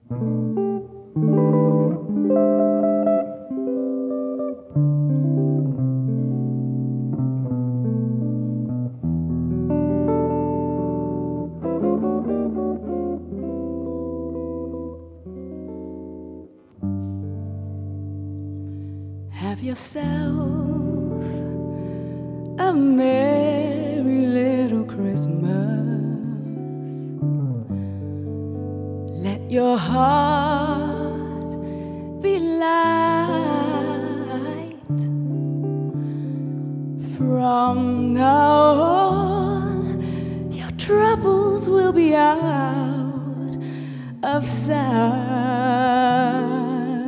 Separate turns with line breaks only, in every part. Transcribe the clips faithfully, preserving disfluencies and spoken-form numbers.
Have yourself a merry little Christmas. Let your heart be light. From now on, your troubles will be out of sight.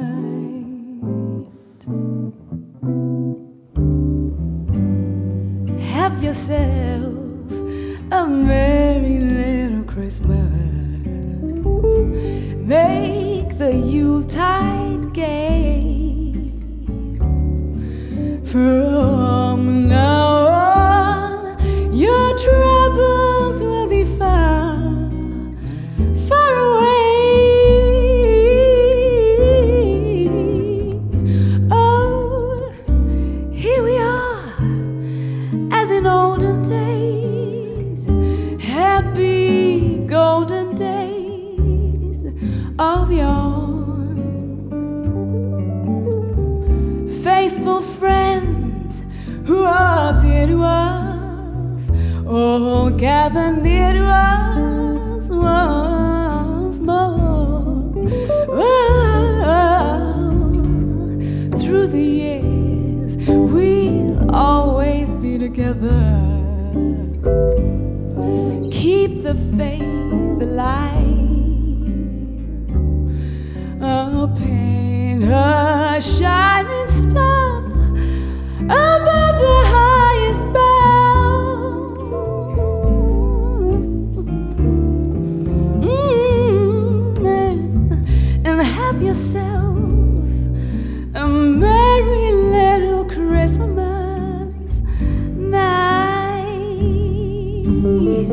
Have yourself a merry little Christmas. Make the Yuletide gay. From now on, your troubles will be far, far away. Oh, here we are, as in olden days, happy golden days of yore. Faithful friends who are dear to us, all gather near to us once more. Oh, through the years we'll always be together. Keep the faith alive. Oh, paint a shining star above the highest bough. Mm-hmm. And have yourself a merry little Christmas night.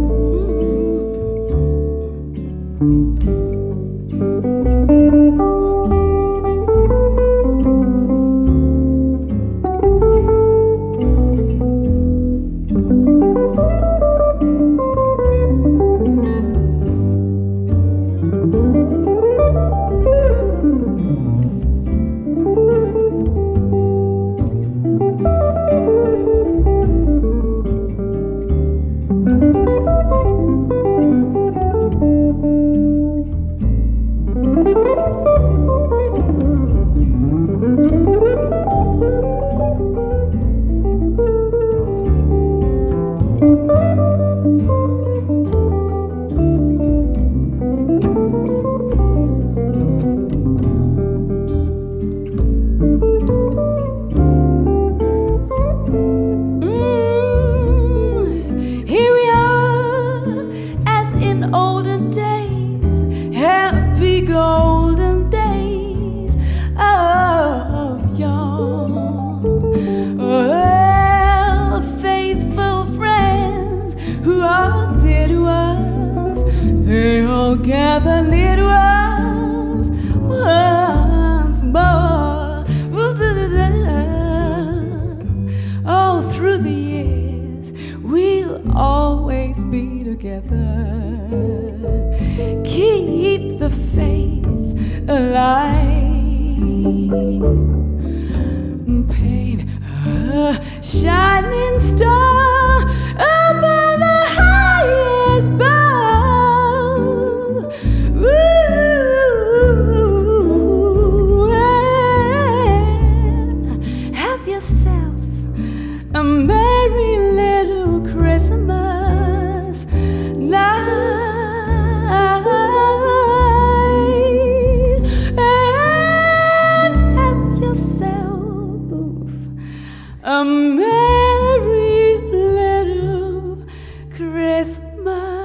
Golden days of yore. Well, faithful friends who are dear to us, they all gather near to us once more. Oh, through the years we'll always be together. Keep the faith alive. Paint a shining star above the highest bough. Ooh, have yourself a merry little Christmas night. A merry little Christmas.